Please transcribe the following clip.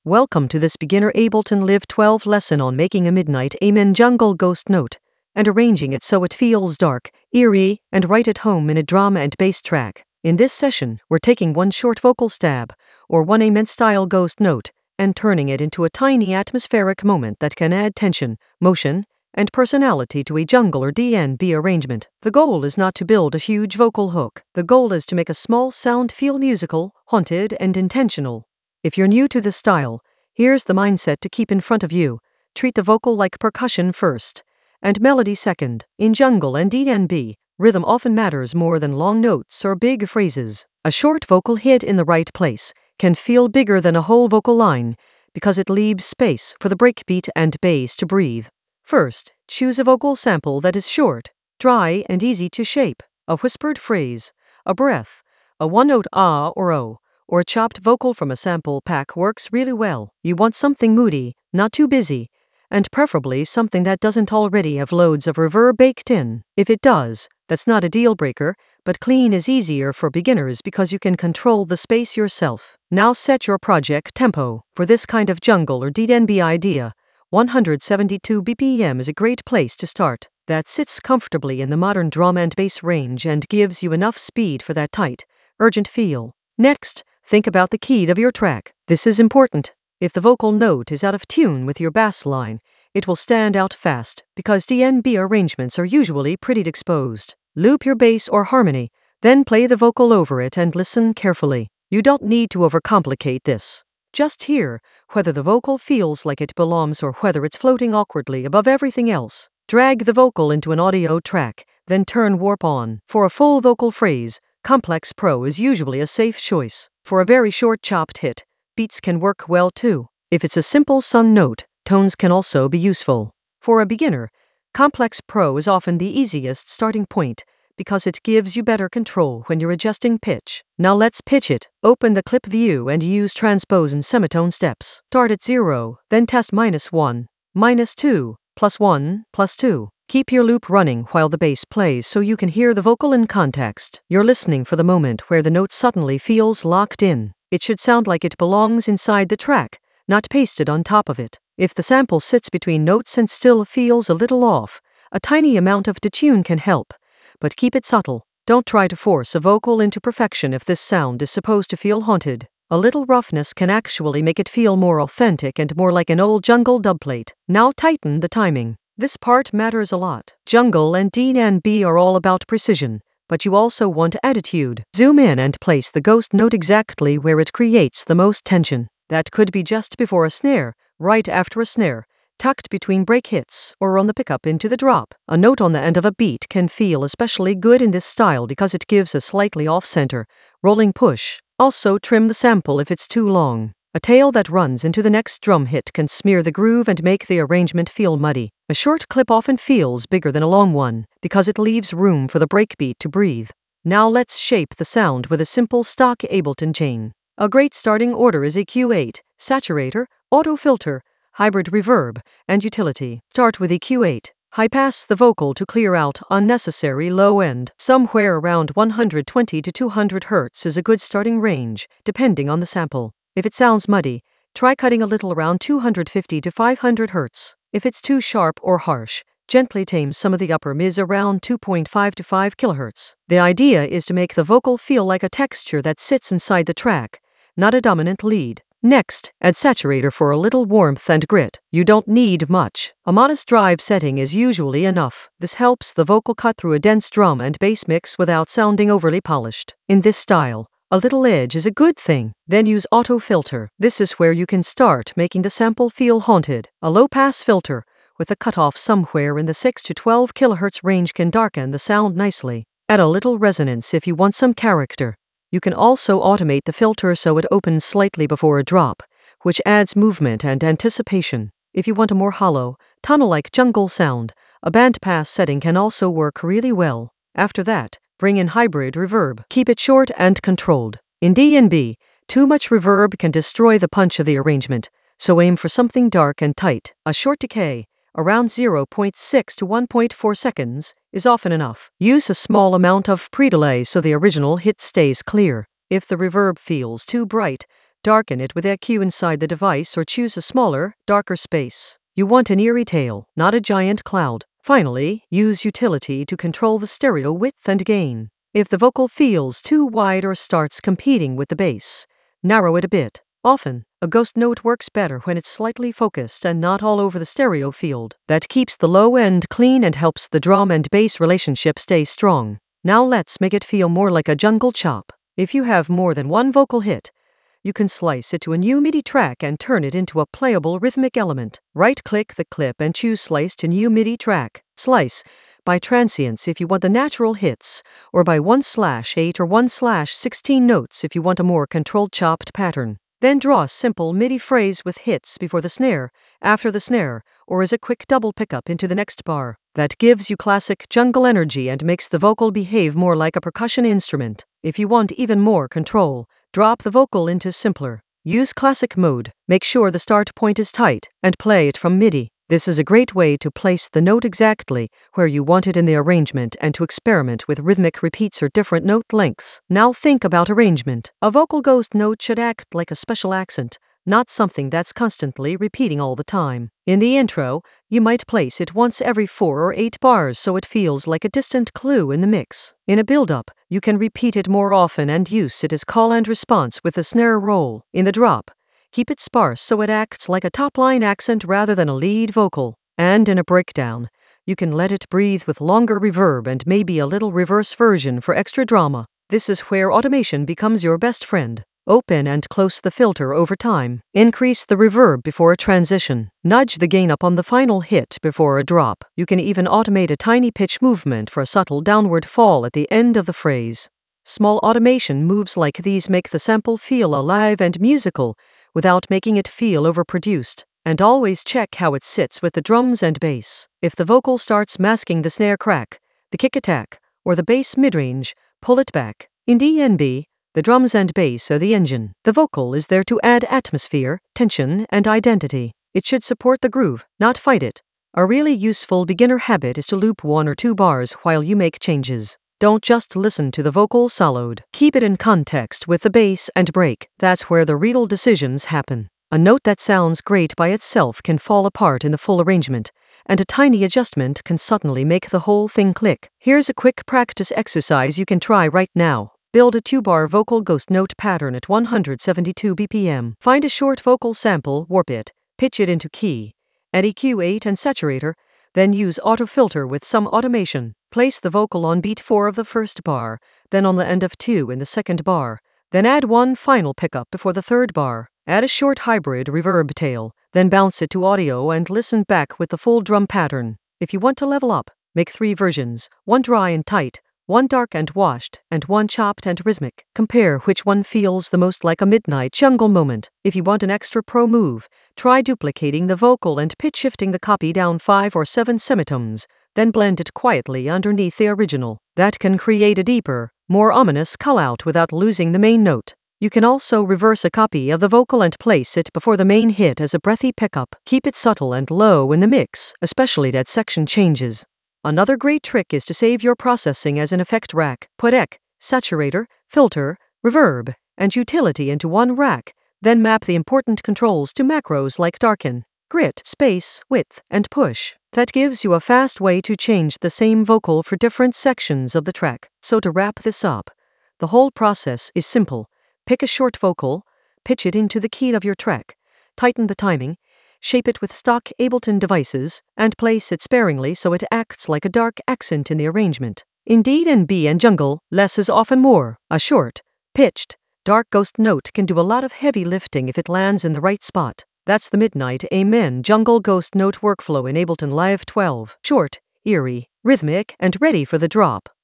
Welcome to this beginner Ableton Live 12 lesson on making a Midnight Amen jungle ghost note and arranging it so it feels dark, eerie, and right at home in a drum and bass track. In this session, we're taking one short vocal stab, or one Amen style ghost note, and turning it into a tiny atmospheric moment that can add tension, motion, and personality to a jungle or DnB arrangement. The goal is not to build a huge vocal hook. The goal is to make a small sound feel musical, haunted, and intentional. If you're new to this style, here's the mindset to keep in front of you. Treat the vocal like percussion first, and melody second. In jungle and DnB, rhythm often matters more than long notes or big phrases. A short vocal hit in the right place can feel bigger than a whole vocal line because it leaves space for the breakbeat and bass to breathe. First, choose a vocal sample that is short, dry, and easy to shape. A whispered phrase, a breath, a one-note ah or oh, or a chopped vocal from a sample pack works really well. You want something moody, not too busy, and preferably something that doesn't already have loads of reverb baked in. If it does, that's not a deal breaker, but clean is easier for beginners because you can control the space yourself. Now set your project tempo. For this kind of jungle or DnB idea, 172 BPM is a great place to start. That sits comfortably in the modern drum and bass range and gives you enough speed for that tight, urgent feel. Next, think about the key of your track. This is important. If the vocal note is out of tune with your bass line, it will stand out fast because DnB arrangements are usually pretty exposed. Loop your bass or harmony, then play the vocal over it and listen carefully. You don't need to overcomplicate this. Just hear whether the vocal feels like it belongs or whether it's floating awkwardly above everything else. Drag the vocal into an audio track, then turn warp on. For a full vocal phrase, Complex Pro is usually a safe choice. For a very short chopped hit, beats can work well too. If it's a simple sun note, tones can also be useful. For a beginner, Complex Pro is often the easiest starting point because it gives you better control when you're adjusting pitch. Now let's pitch it. Open the clip view and use transpose and semitone steps. Start at 0, then test -1, -2, +1, +2. Keep your loop running while the bass plays so you can hear the vocal in context. You're listening for the moment where the note suddenly feels locked in. It should sound like it belongs inside the track, not pasted on top of it. If the sample sits between notes and still feels a little off, a tiny amount of detune can help, but keep it subtle. Don't try to force a vocal into perfection if this sound is supposed to feel haunted. A little roughness can actually make it feel more authentic and more like an old jungle dubplate. Now tighten the timing. This part matters a lot. Jungle and DnB are all about precision, but you also want attitude. Zoom in and place the ghost note exactly where it creates the most tension. That could be just before a snare, right after a snare, tucked between break hits, or on the pickup into the drop. A note on the end of a beat can feel especially good in this style because it gives a slightly off-center, rolling push. Also trim the sample if it's too long. A tail that runs into the next drum hit can smear the groove and make the arrangement feel muddy. A short clip often feels bigger than a long one because it leaves room for the breakbeat to breathe. Now let's shape the sound with a simple stock Ableton chain. A great starting order is EQ8, saturator, auto filter, hybrid reverb, and utility. Start with EQ8. High-pass the vocal to clear out unnecessary low end. Somewhere around 120 to 200 Hz is a good starting range, depending on the sample. If it sounds muddy, try cutting a little around 250 to 500 Hz. If it's too sharp or harsh, gently tame some of the upper mids around 2.5 to 5 kHz. The idea is to make the vocal feel like a texture that sits inside the track, not a dominant lead. Next, add saturator for a little warmth and grit. You don't need much. A modest drive setting is usually enough. This helps the vocal cut through a dense drum and bass mix without sounding overly polished. In this style, a little edge is a good thing. Then use auto filter. This is where you can start making the sample feel haunted. A low-pass filter with a cutoff somewhere in the 6 to 12 kHz range can darken the sound nicely. Add a little resonance if you want some character. You can also automate the filter so it opens slightly before a drop, which adds movement and anticipation. If you want a more hollow, tunnel-like jungle sound, a bandpass setting can also work really well. After that, bring in hybrid reverb. Keep it short and controlled. In DnB, too much reverb can destroy the punch of the arrangement, so aim for something dark and tight. A short decay, around 0.6 to 1.4 seconds, is often enough. Use a small amount of pre-delay so the original hit stays clear. If the reverb feels too bright, Darken it with EQ inside the device or choose a smaller, darker space. You want an eerie tail, not a giant cloud. Finally, use utility to control the stereo width and gain. If the vocal feels too wide or starts competing with the bass, narrow it a bit. Often, a ghost note works better when it's slightly focused and not all over the stereo field. That keeps the low end clean and helps the drum and bass relationship stay strong. Now let's make it feel more like a jungle chop. If you have more than one vocal hit, you can slice it to a new MIDI track and turn it into a playable rhythmic element. Right-click the clip and choose Slice to New MIDI Track. Slice by transients if you want the natural hits, or by 1/8 or 1/16 notes if you want a more controlled chopped pattern. Then draw a simple MIDI phrase with hits before the snare, after the snare, or as a quick double pickup into the next bar. That gives you classic jungle energy and makes the vocal behave more like a percussion instrument. If you want even more control, drop the vocal into simpler. Use classic mode, make sure the start point is tight, and play it from MIDI. This is a great way to place the note exactly where you want it in the arrangement and to experiment with rhythmic repeats or different note lengths. Now think about arrangement. A vocal ghost note should act like a special accent, not something that's constantly repeating all the time. In the intro, you might place it once every 4 or 8 bars so it feels like a distant clue in the mix. In a build-up, you can repeat it more often and use it as call and response with the snare roll. In the drop, keep it sparse so it acts like a top-line accent rather than a lead vocal. And in a breakdown, you can let it breathe with longer reverb and maybe a little reverse version for extra drama. This is where automation becomes your best friend. Open and close the filter over time. Increase the reverb before a transition. Nudge the gain up on the final hit before a drop. You can even automate a tiny pitch movement for a subtle downward fall at the end of the phrase. Small automation moves like these make the sample feel alive and musical, without making it feel overproduced. And always check how it sits with the drums and bass. If the vocal starts masking the snare crack, the kick attack, or the bass midrange, pull it back. In DNB, the drums and bass are the engine. The vocal is there to add atmosphere, tension, and identity. It should support the groove, not fight it. A really useful beginner habit is to loop 1 or 2 bars while you make changes. Don't just listen to the vocal soloed. Keep it in context with the bass and break. That's where the real decisions happen. A note that sounds great by itself can fall apart in the full arrangement, and a tiny adjustment can suddenly make the whole thing click. Here's a quick practice exercise you can try right now. Build a 2-bar vocal ghost note pattern at 172 BPM. Find a short vocal sample, warp it, pitch it into key, add EQ8 and saturator, then use autofilter with some automation. Place the vocal on beat 4 of the first bar, then on the end of 2 in the second bar. Then add one final pickup before the third bar. Add a short hybrid reverb tail, then bounce it to audio and listen back with the full drum pattern. If you want to level up, make 3 versions, one dry and tight, one dark and washed, and one chopped and rhythmic. Compare which one feels the most like a midnight jungle moment. If you want an extra pro move, try duplicating the vocal and pitch shifting the copy down 5 or 7 semitones, then blend it quietly underneath the original. That can create a deeper, more ominous call-out without losing the main note. You can also reverse a copy of the vocal and place it before the main hit as a breathy pickup. Keep it subtle and low in the mix, especially at section changes. Another great trick is to save your processing as an effect rack. Put EQ, saturator, filter, reverb, and utility into one rack, then map the important controls to macros like darken, grit, space, width, and push. That gives you a fast way to change the same vocal for different sections of the track. So to wrap this up, the whole process is simple. Pick a short vocal, pitch it into the key of your track, tighten the timing, shape it with stock Ableton devices, and place it sparingly so it acts like a dark accent in the arrangement. In DNB and jungle, less is often more. A short, pitched, dark ghost note can do a lot of heavy lifting if it lands in the right spot. That's the Midnight Amen jungle ghost note workflow in Ableton Live 12. Short, eerie, rhythmic, and ready for the drop.